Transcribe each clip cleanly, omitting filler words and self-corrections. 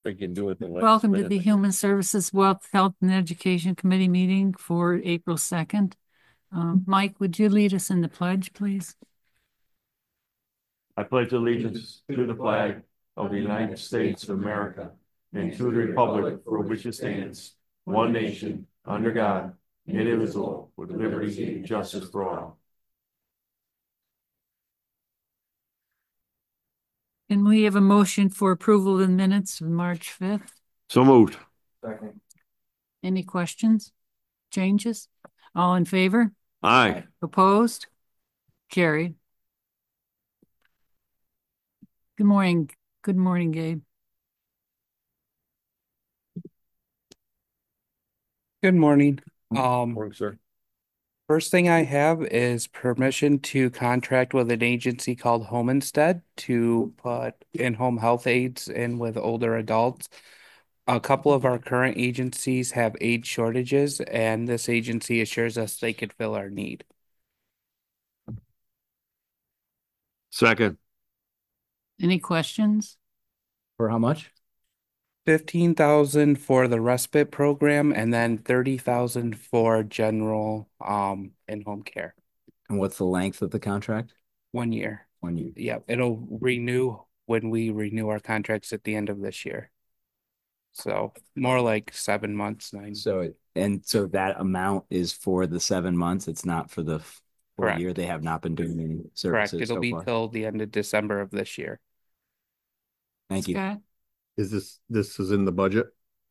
We can do it. Welcome to the Human Services, Wealth, Health, and Education Committee meeting for April 2nd. Mike, would you lead us in the pledge, please? I pledge allegiance to the flag of the United States of America and to the republic for which it stands, one nation, under God, indivisible, with liberty and justice for all. Can we have a motion for approval of the minutes of March 5th? So moved. Second. Any questions? Changes? All in favor? Aye. Opposed? Carried. Good morning. Good morning, Gabe. Good morning. Morning, sir. First thing I have is permission to contract with an agency called Home Instead to put in-home health aides in with older adults. A couple of our current agencies have aid shortages, and this agency assures us they could fill our need. Second. Any questions? For how much? 15,000 for the respite program and then 30,000 for general in-home care. And what's the length of the contract? 1 year. 1 year. Yeah, it'll renew when we renew our contracts at the end of this year. So more like 7 months, 9. So that amount is for the 7 months. It's not for the full Correct. year. They have not been doing any Correct. services It'll so be far. till the end of December of this year. Thank you. Scott? Is this is in the budget?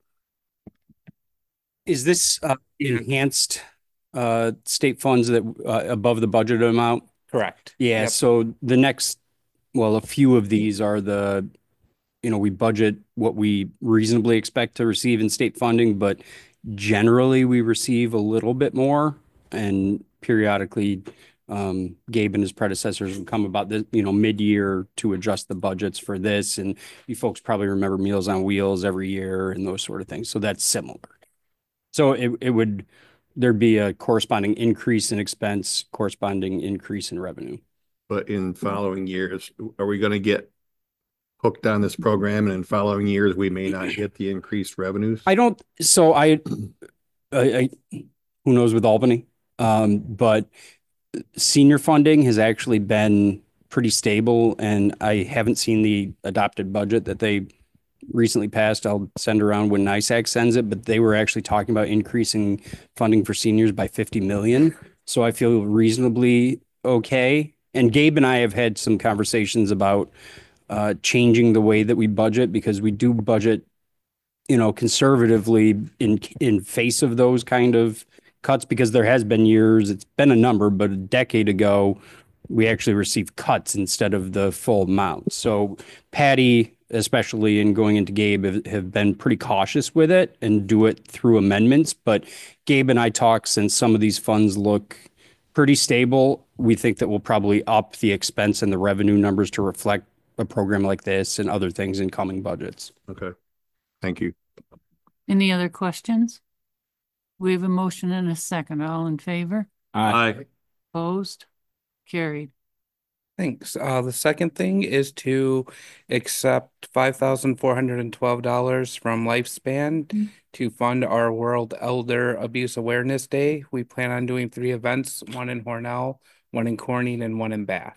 Is this enhanced state funds that above the budget amount? Correct. Yeah, Yep. so a few of these are we budget what we reasonably expect to receive in state funding, but generally we receive a little bit more, and periodically Gabe and his predecessors would come about this, mid-year to adjust the budgets for this. And you folks probably remember Meals on Wheels every year and those sort of things. So that's similar. So there'd be a corresponding increase in expense, corresponding increase in revenue. But in following years, are we going to get hooked on this program, and in following years we may not get the increased revenues? I who knows with Albany, but senior funding has actually been pretty stable, and I haven't seen the adopted budget that they recently passed. I'll send around when NISAC sends it, but they were actually talking about increasing funding for seniors by 50 million. So I feel reasonably okay. And Gabe and I have had some conversations about changing the way that we budget, because we do budget, conservatively in face of those kind of cuts, because there has been years, it's been a number, but a decade ago, we actually received cuts instead of the full amount. So Patty, especially in going into Gabe, have been pretty cautious with it and do it through amendments. But Gabe and I talk, since some of these funds look pretty stable, we think that we'll probably up the expense and the revenue numbers to reflect a program like this and other things in coming budgets. Okay. Thank you. Any other questions? We have a motion and a second. All in favor? Aye. Opposed? Carried. Thanks. The second thing is to accept $5,412 from Lifespan to fund our World Elder Abuse Awareness Day. We plan on doing 3 events, one in Hornell, one in Corning, and one in Bath.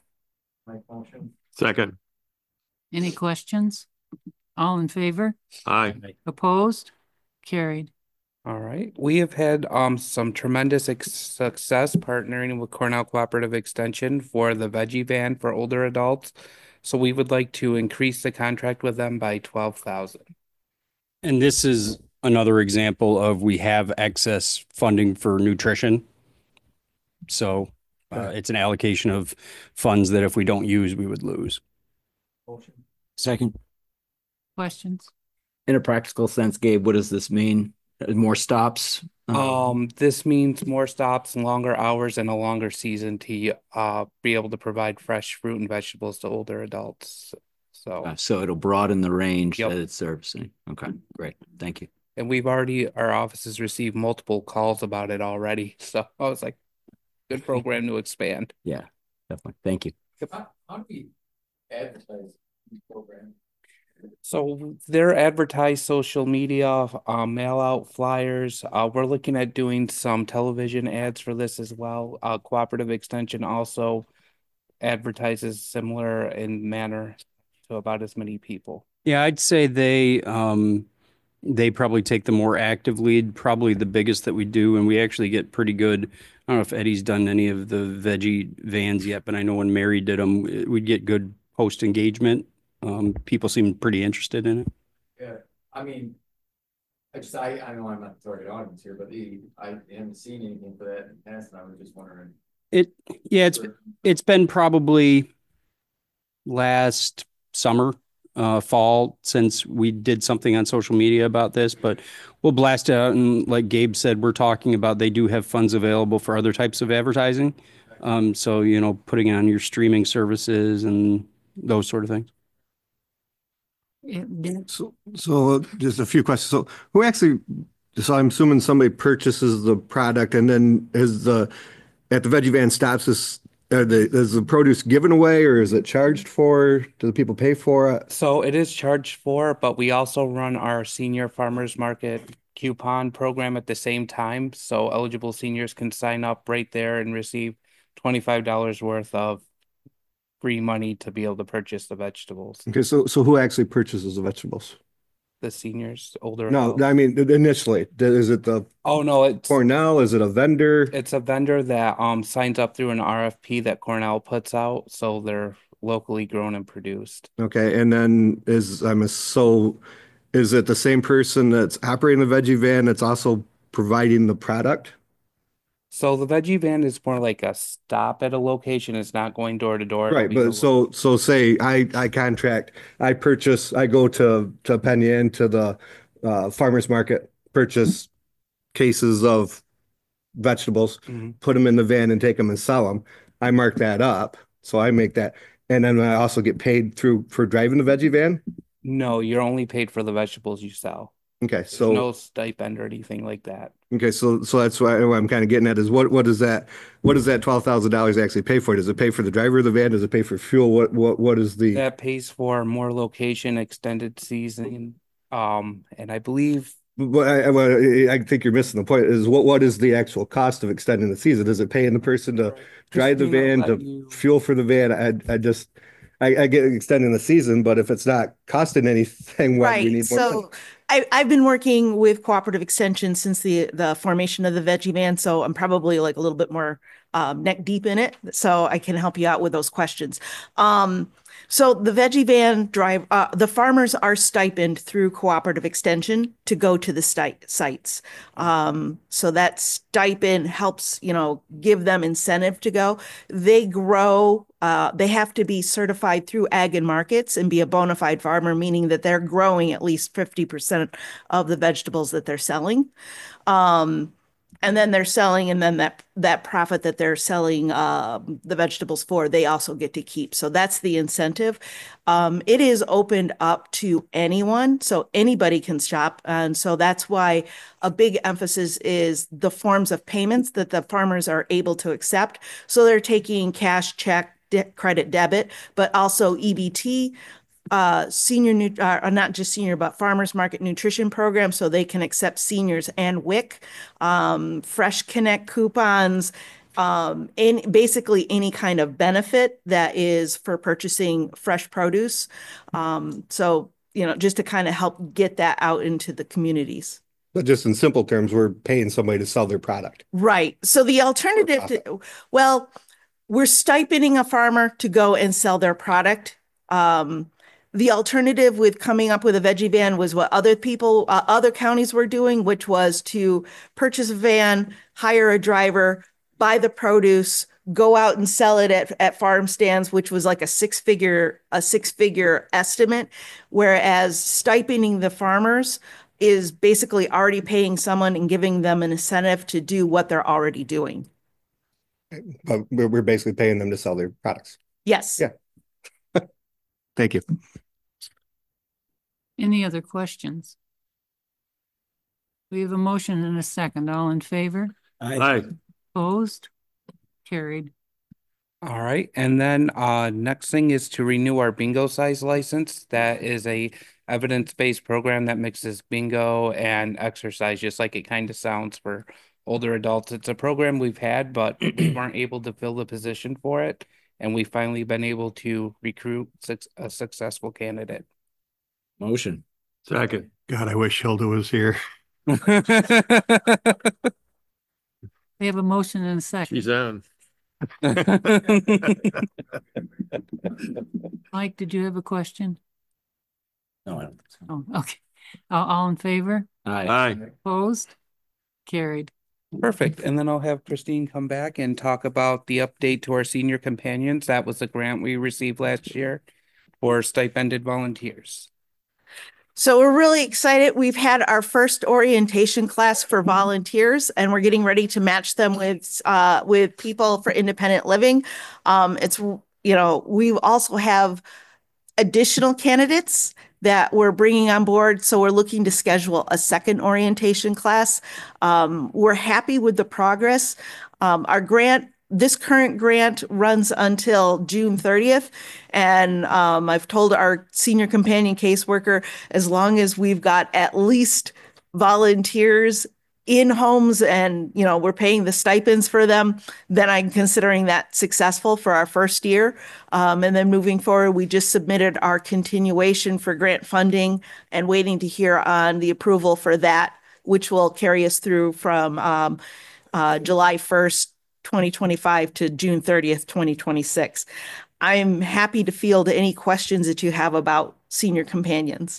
Second. Any questions? All in favor? Aye. Opposed? Carried. All right. We have had some tremendous success partnering with Cornell Cooperative Extension for the veggie van for older adults. So we would like to increase the contract with them by 12,000. And this is another example of, we have excess funding for nutrition. So it's an allocation of funds that if we don't use, we would lose. Second. Questions? In a practical sense, Gabe, what does this mean? More stops? This means more stops and longer hours and a longer season to be able to provide fresh fruit and vegetables to older adults. So it'll broaden the range Yep. that it's servicing. Okay, great. Thank you. And our office has received multiple calls about it already. So I was like, good program to expand. Yeah, definitely. Thank you. How do we advertise these programs? So they're advertised social media, mail out flyers. We're looking at doing some television ads for this as well. Cooperative Extension also advertises similar in manner to about as many people. Yeah, I'd say they probably take the more active lead, probably the biggest that we do, and we actually get pretty good. I don't know if Eddie's done any of the veggie vans yet, but I know when Mary did them, we'd get good post engagement. People seem pretty interested in it. Yeah, I mean, I know I'm not the target audience here, but I haven't seen anything for that in the past, and I was just wondering. It, yeah, it's been probably last summer, fall, since we did something on social media about this, but we'll blast it out. And like Gabe said, we're talking about, they do have funds available for other types of advertising. So, putting it on your streaming services and those sort of things. So just a few questions. So who actually, so I'm assuming somebody purchases the product and then at the veggie van stops, is the produce given away or is it charged for? Do the people pay for it? So it is charged for, but we also run our senior farmers market coupon program at the same time. So eligible seniors can sign up right there and receive $25 worth of free money to be able to purchase the vegetables. Okay, so who actually purchases the vegetables? The seniors, older No, adults. I mean initially, is it the Oh no, Cornell? Is it a vendor? it's a vendor that signs up through an RFP that Cornell puts out, so they're locally grown and produced. Okay, and then is it the same person that's operating the veggie van that's also providing the product? So the veggie van is more like a stop at a location. It's not going door to door. Right, but so say I contract, I go to Penn Yan to the farmer's market, purchase cases of vegetables, Mhm. put them in the van and take them and sell them. I mark that up, so I make that, and then I also get paid for driving the veggie van. No, you're only paid for the vegetables you sell. Okay, There's so no stipend or anything like that. okay, so that's what I'm kind of getting at is what does that $12,000 actually pay for? Does it pay for the driver of the van? Does it pay for fuel? What is the That pays for more location, extended season, and I believe But I think you're missing the point is what is the actual cost of extending the season? Is it paying the person to drive the van, to fuel for the van? I get extending the season, but if it's not costing anything, why do we Right. need more money? So I've been working with Cooperative Extension since the formation of the Veggie Van. So I'm probably like a little bit more neck deep in it. So I can help you out with those questions. So the Veggie Van drive, the farmers are stipend through Cooperative Extension to go to the sites. So that stipend helps, give them incentive to go. They grow, they have to be certified through Ag and Markets and be a bona fide farmer, meaning that they're growing at least 50% of the vegetables that they're selling. And then they're selling, and then that profit that they're selling the vegetables for, they also get to keep. So that's the incentive. It is opened up to anyone, so anybody can shop. And so that's why a big emphasis is the forms of payments that the farmers are able to accept. So they're taking cash, check, credit, debit, but also EBT, senior, not just senior, but farmers market nutrition program. So they can accept seniors and WIC, Fresh Connect coupons, basically any kind of benefit that is for purchasing fresh produce. So, just to kind of help get that out into the communities. But just in simple terms, we're paying somebody to sell their product. Right. So the alternative well, we're stipending a farmer to go and sell their product. The alternative with coming up with a veggie van was what other counties were doing, which was to purchase a van, hire a driver, buy the produce, go out and sell it at farm stands, which was like a six-figure estimate. Whereas stipending the farmers is basically already paying someone and giving them an incentive to do what they're already doing. But we're basically paying them to sell their products. Yes. Yeah. Thank you. Any other questions? We have a motion and a second. All in favor? Aye. Opposed? Carried. All right, and then next thing is to renew our bingo size license. That is a evidence-based program that mixes bingo and exercise, just like it kind of sounds for older adults. It's a program we've had, but we weren't able to fill the position for it. And we finally been able to recruit a successful candidate. Motion. Second. God, I wish Hilda was here. We have a motion and a second. She's on. Mike, did you have a question? No, I don't think so. Oh, okay. All in favor? Aye. Aye. Opposed? Carried. Perfect. And then I'll have Christine come back and talk about the update to our senior companions. That was the grant we received last year for stipended volunteers. So we're really excited. We've had our first orientation class for volunteers, and we're getting ready to match them with people for independent living. We also have additional candidates that we're bringing on board. So we're looking to schedule a second orientation class. We're happy with the progress. This current grant runs until June 30th. And I've told our senior companion caseworker, as long as we've got at least volunteers in homes and, we're paying the stipends for them, then I'm considering that successful for our first year. And then moving forward, we just submitted our continuation for grant funding and waiting to hear on the approval for that, which will carry us through from July 1st, 2025 to June 30th, 2026. I'm happy to field any questions that you have about senior companions.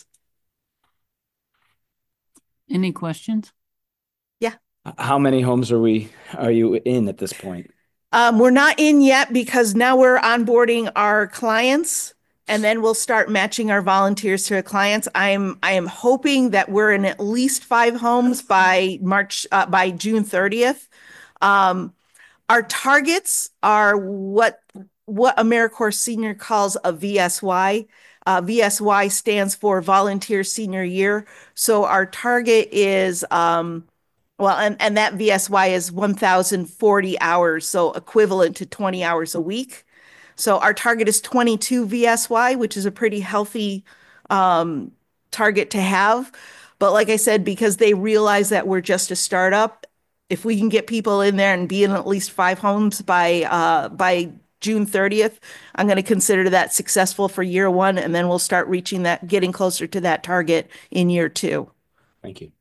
Any questions? How many homes are you in at this point? We're not in yet because now we're onboarding our clients and then we'll start matching our volunteers to our clients. I am hoping that we're in at least 5 homes by June 30th. Our targets are what AmeriCorps Senior calls a VSY. VSY stands for Volunteer Senior Year. So our target is, and that VSY is 1,040 hours, so equivalent to 20 hours a week. So our target is 22 VSY, which is a pretty healthy target to have. But like I said, because they realize that we're just a startup, if we can get people in there and be in at least 5 homes by June 30th, I'm going to consider that successful for year 1, and then we'll start getting closer to that target in year 2. Thank you.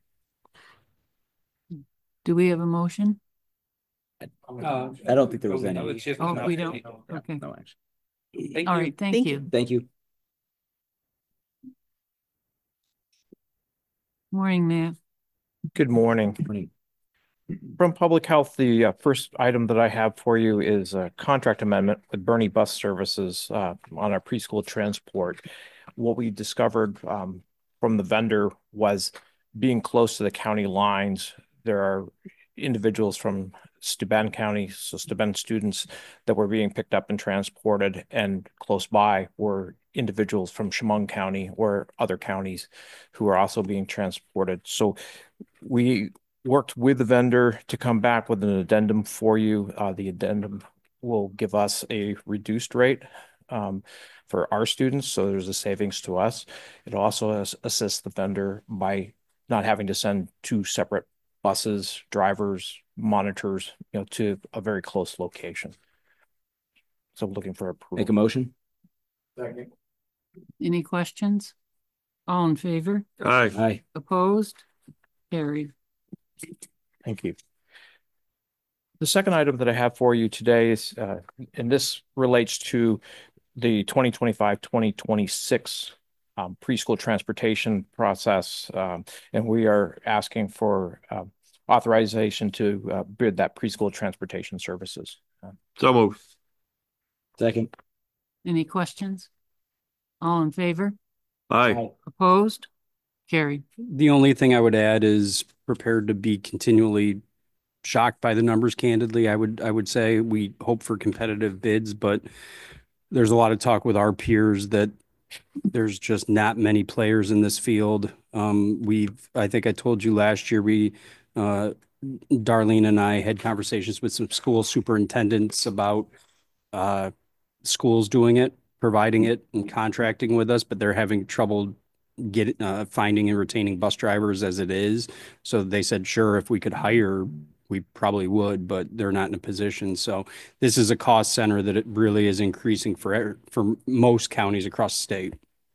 Do we have a motion? I don't think there was any. Oh, we don't? Okay. No, actually. Thank All you. right, thank Thank you. Thank you. Morning, Matt. Good morning. Morning. From Public Health, the first item that I have for you is a contract amendment with Bernie Bus Services on our preschool transport. What we discovered from the vendor was being close to the county lines, there are individuals from Steuben County, so Steuben students that were being picked up and transported, and close by were individuals from Chemung County or other counties who are also being transported. So we worked with the vendor to come back with an addendum for you. The addendum will give us a reduced rate for our students, so there's a savings to us. It also assists the vendor by not having to send 2 separate buses, drivers, monitors, to a very close location. So looking for approval. Make a motion. Second. Any questions? All in favor? Aye. Aye. Opposed? Carried. Thank you. The second item that I have for you today is, and this relates to the 2025-2026 preschool transportation process, and we are asking for authorization to bid that preschool transportation services. So moved. Second. Any questions? All in favor? Aye. Opposed? Carried. The only thing I would add is prepared to be continually shocked by the numbers, candidly. I would say we hope for competitive bids, but there's a lot of talk with our peers that there's just not many players in this field. I think I told you last year, Darlene and I had conversations with some school superintendents about schools doing it, providing it and contracting with us, but they're having trouble finding and retaining bus drivers as it is. So they said, sure, if we could hire, we probably would, but they're not in a position. So this is a cost center that it really is increasing for most counties across the state.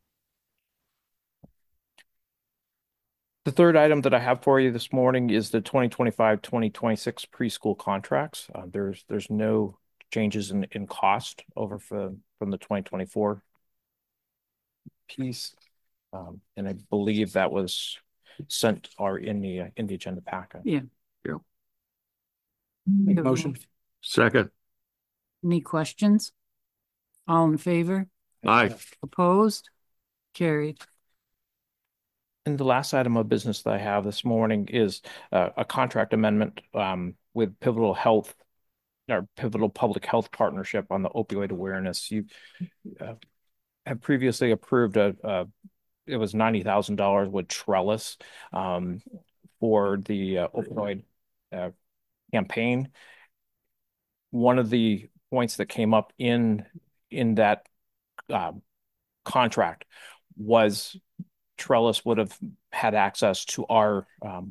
The third item that I have for you this morning is the 2025-2026 preschool contracts. There's no changes in cost over from the 2024 piece. And I believe that was sent or in the agenda packet. Yeah. Yeah. We have a Motion. Second. Any questions? All in favor? Aye. Opposed? Carried. And the last item of business that I have this morning is a contract amendment with Pivotal Health, our Pivotal Public Health Partnership on the opioid awareness. You have previously approved it was $90,000 with Trellis for the opioid campaign. One of the points that came up in that contract was Trellis would have had access to our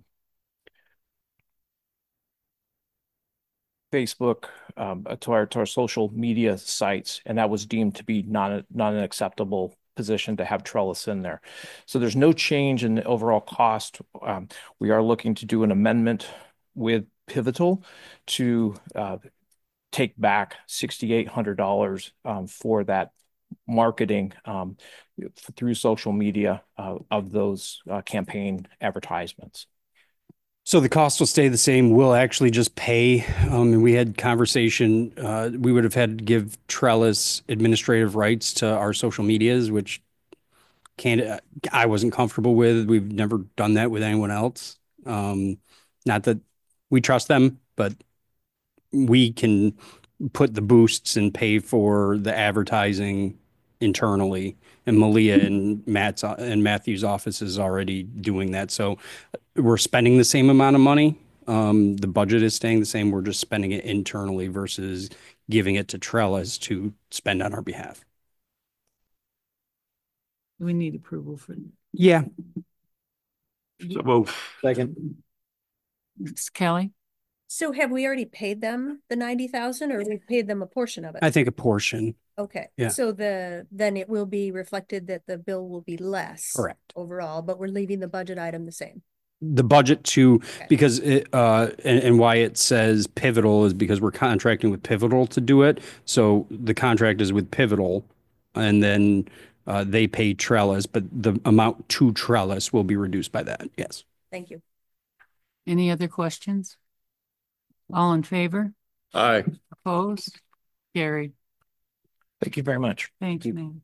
Facebook, to our social media sites, and that was deemed to be not an acceptable position to have Trellis in there. So there's no change in the overall cost. We are looking to do an amendment with Pivotal to take back $6,800 for that marketing through social media of those campaign advertisements. So the cost will stay the same. We'll actually just pay. And we had conversation. We would have had to give Trellis administrative rights to our social medias, which I wasn't comfortable with. We've never done that with anyone else. Not that we trust them, but we can put the boosts and pay for the advertising internally. And Malia and Matthew's office is already doing that. So we're spending the same amount of money. The budget is staying the same. We're just spending it internally versus giving it to Trellis to spend on our behalf. We need approval for Yeah. So move. Second. Kelly. So have we already paid them the 90,000 or we paid them a portion of it? I think a portion. Okay, Yeah. so then it will be reflected that the bill will be less. Correct. Overall, but we're leaving the budget item the same. The budget because it, and why it says Pivotal is because we're contracting with Pivotal to do it. So the contract is with Pivotal, and then they pay Trellis, but the amount to Trellis will be reduced by that. Yes. Thank you. Any other questions? All in favor? Aye. Opposed? Carried. Thank you very much. Thank you, ma'am.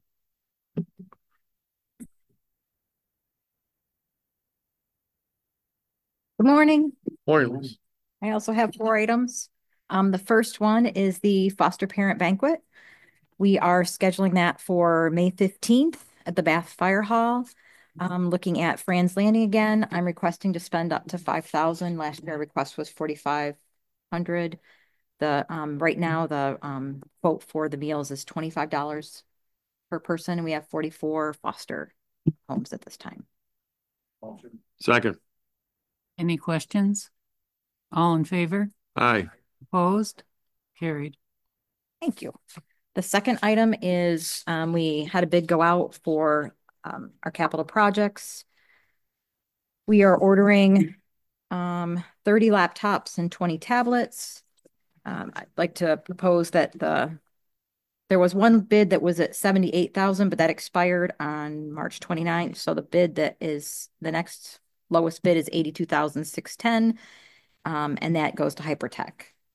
Good morning. Morning. I also have 4 items. The first one is the foster parent banquet. We are scheduling that for May 15th at the Bath Fire Hall. Looking at Fran's Landing again, I'm requesting to spend up to $5,000. Last year our request was $4,500. Right now the quote for the meals is $25 per person, and we have 44 foster homes at this time. Second. Any questions? All in favor? Aye. Opposed? Carried. Thank you. The second item is we had a bid go out for our capital projects. We are ordering 30 laptops and 20 tablets. I'd like to propose that there was one bid that was at 78,000, but that expired on March 29th. So the bid that is the next lowest bid is 82,610, and that goes to Hypertech.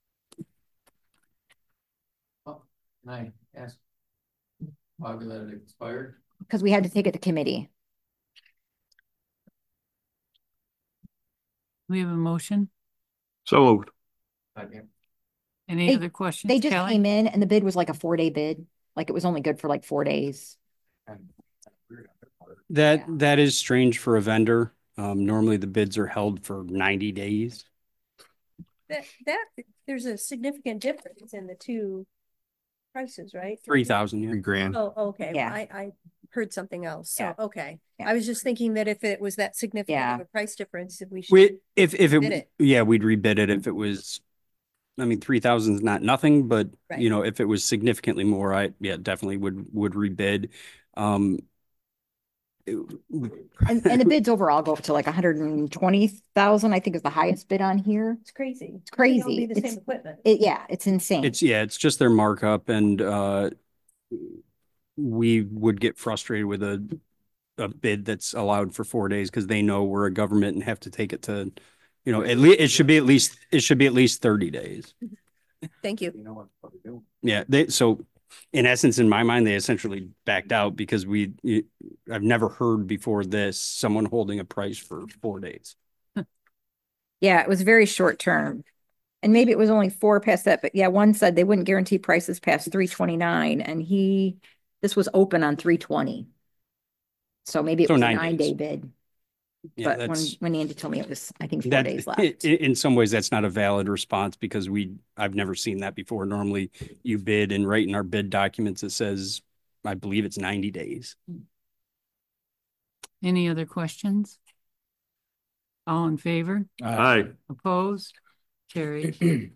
Can I ask why we let it expire? Because we had to take it to committee. We have a motion. So moved. Any other questions? They just Kelly? came in and the bid was like a 4-day bid. Like it was only good for like 4 days. That is strange for a vendor. Normally the bids are held for 90 days. That there's a significant difference in the two prices, right? 3,000. Yeah. $3,000. Oh, okay. Yeah. I heard something else. So, Yeah. okay. Yeah. I was just thinking that if it was that significant Yeah. of a price difference, if we should. We, if Bid it, it. yeah, we'd rebid it if it was, I mean, 3,000 is not nothing, but Right. you know, if it was significantly more, definitely would rebid. Um, And the bids overall go up to like 120,000, I think is the highest bid on here. It's crazy. It's crazy. It'll be the It's- same equipment. Yeah, it's insane. it's just their markup, and we would get frustrated with a bid that's allowed for 4 days because they know we're a government and have to take it to, you know, at least it should be at least 30 days. Thank you. Yeah, so in essence, in my mind, they essentially backed out because I've never heard before this someone holding a price for 4 days. Yeah, it was very short term. And maybe it was only 4 past that, but yeah, one said they wouldn't guarantee prices past 329 and this was open on 320. So maybe it So was a 9 9-day days. bid. Yeah, But when Andy told me it was, I think 4 that days left. in some ways that's not a valid response because I've never seen that before. Normally you bid and right in our bid documents it says, I believe it's 90 days. Any other questions? All in favor? Aye. Opposed? Carried.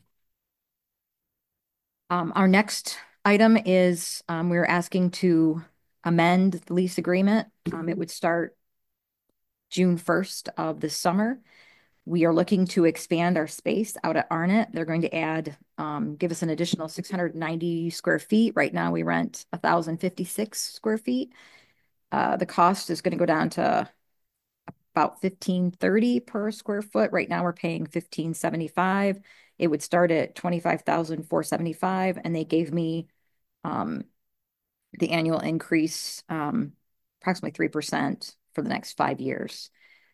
Our next item is, we're asking to amend the lease agreement. It would start June 1st of this summer. We are looking to expand our space out at Arnett. They're going to add, give us an additional 690 square feet. Right now we rent 1,056 square feet. The cost is going to go down to about $1,530 per square foot. Right now we're paying $1,575. It would start at $25,475, and they gave me the annual increase, approximately 3% for the next 5 years.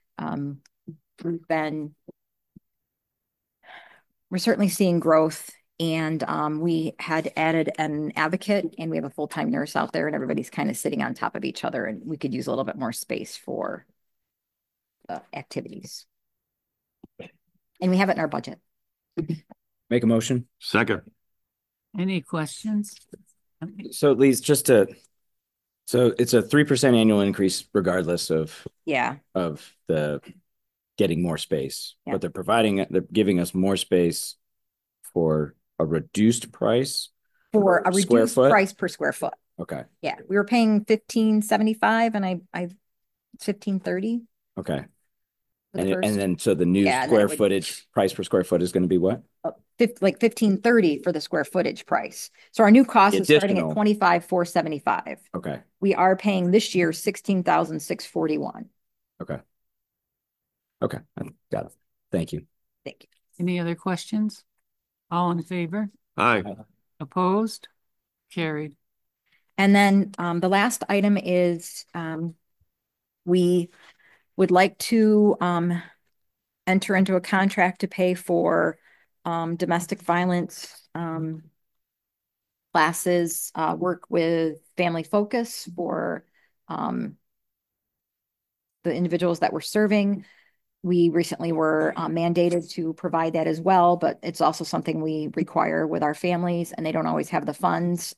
We're certainly seeing growth, and we had added an advocate, and we have a full-time nurse out there, and everybody's kind of sitting on top of each other, and we could use a little bit more space for activities. And we have it in our budget. Make a motion. Second. Any questions? So Lise, so it's a 3% annual increase regardless of Yeah. the getting more space, Yeah. but they're giving us more space for a reduced price. For a Square reduced foot? price per square foot. Okay. Yeah, we were paying $1,575 and I $1,530. Okay. for the And first- then so the new Yeah, and then square it would- footage price per square foot is going to be what? like $1,530 for the square footage price. So our new cost is starting at Additional. $25,475. Okay. We are paying this year $16,641. Okay. Okay. Got it. Thank you. Thank you. Any other questions? All in favor? Aye. Opposed? Carried. And then the last item is we would like to enter into a contract to pay for domestic violence classes, work with Family Focus for the individuals that we're serving. We recently were mandated to provide that as well, but it's also something we require with our families, and they don't always have the funds.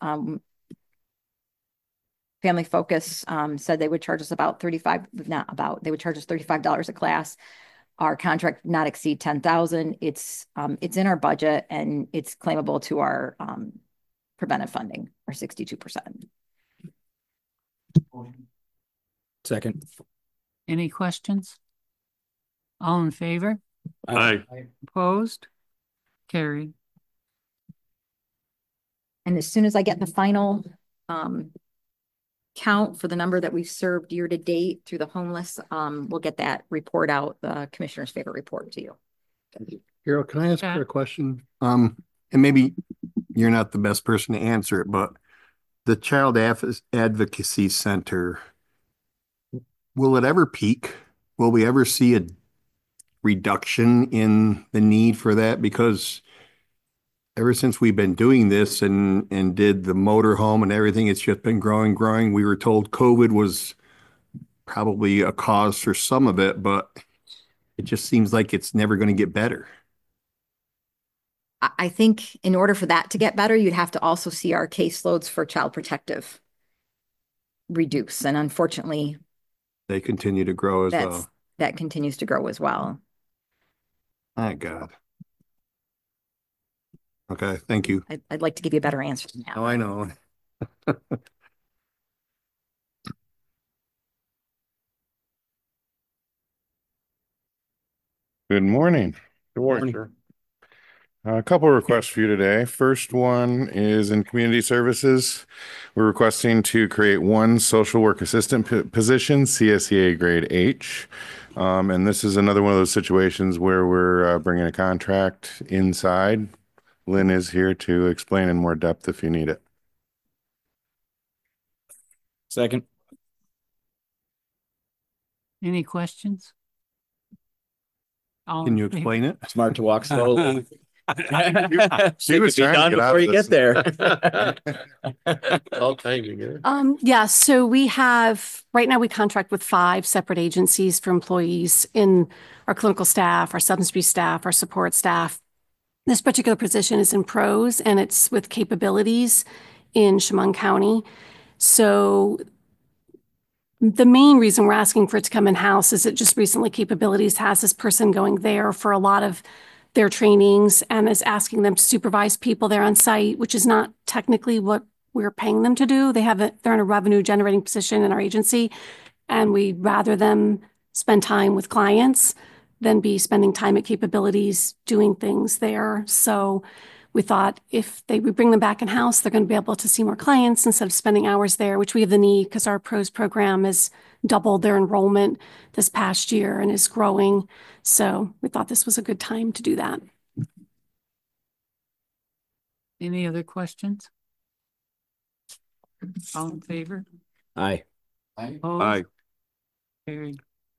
Family Focus said they would charge us they would charge us $35 a class. Our contract not exceed 10,000. It's in our budget and it's claimable to our preventive funding, our 62%. Second. Any questions? All in favor? Aye. Opposed? Carried. And as soon as I get the final count for the number that we've served year to date through the homeless, we'll get that report out, the commissioner's favorite report to you. Carol, can I ask Yeah. her a question? And maybe you're not the best person to answer it, but the Child Advocacy Center, will it ever peak? Will we ever see a reduction in the need for that? Because ever since we've been doing this and did the motorhome and everything, it's just been growing. We were told COVID was probably a cause for some of it, but it just seems like it's never going to get better. I think in order for that to get better, you'd have to also see our caseloads for child protective. reduce. And unfortunately, They continue to grow as well. that continues to grow as well. My God. Okay, thank you. I'd like to give you a better answer than that. Oh, I know. Good morning. Good morning, sir. A couple of requests for you today. First one is in community services. We're requesting to create one social work assistant position, CSEA grade H. And this is another one of those situations where we're bringing a contract inside. Lynn is here to explain in more depth if you need it. Second. Any questions? All Can in you favor? explain it? Smart to walk slowly. She was trying to get out before of you get this. there. All timing. Yeah, so we have, right now we contract with 5 separate agencies for employees in our clinical staff, our substance abuse staff, our support staff. This particular position is in PROS and it's with capabilities in Chemung County. So the main reason we're asking for it to come in-house is that just recently Capabilities has this person going there for a lot of their trainings and is asking them to supervise people there on site, which is not technically what we're paying them to do. They're in a revenue generating position in our agency, and we'd rather them spend time with clients than be spending time at Capabilities doing things there. So we thought if we bring them back in-house, they're going to be able to see more clients instead of spending hours there, which we have the need because our PROS program has doubled their enrollment this past year and is growing. So we thought this was a good time to do that. Any other questions? All in favor? Aye. Opposed? Carried.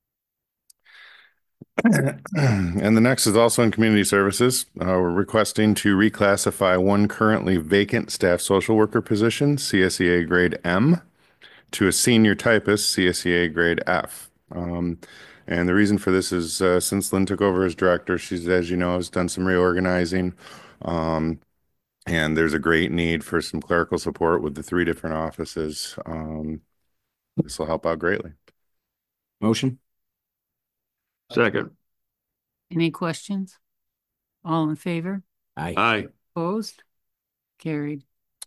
And the next is also in community services. We're requesting to reclassify one currently vacant staff social worker position, CSEA grade M, to a senior typist, CSEA grade F. And the reason for this is since Lynn took over as director, she's, as you know, has done some reorganizing. And there's a great need for some clerical support with the 3 different offices. This will help out greatly. Motion. Second. Any questions? All in favor? Aye. Opposed? Carried.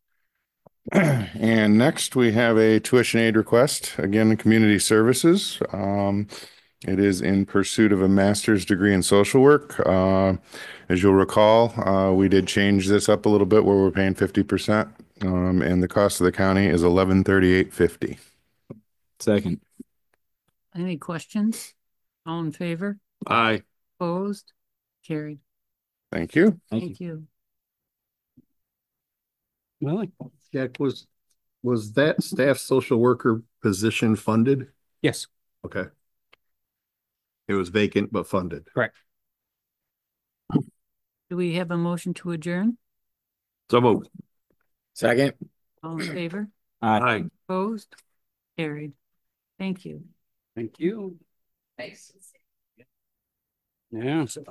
And next we have a tuition aid request, again, in community services. It is in pursuit of a master's degree in social work. As you'll recall, we did change this up a little bit where we're paying 50%, and the cost of the county is $1138.50. Second. Any questions? All in favor? Aye. Opposed? Carried. Thank you. Thank you. Well, Jack, was that staff social worker position funded? yes, Okay. It was vacant but funded. correct. Do we have a motion to adjourn? So moved. Second. All in favor? Aye. Opposed? Carried. Thank you. Thank you. Thanks. Yeah.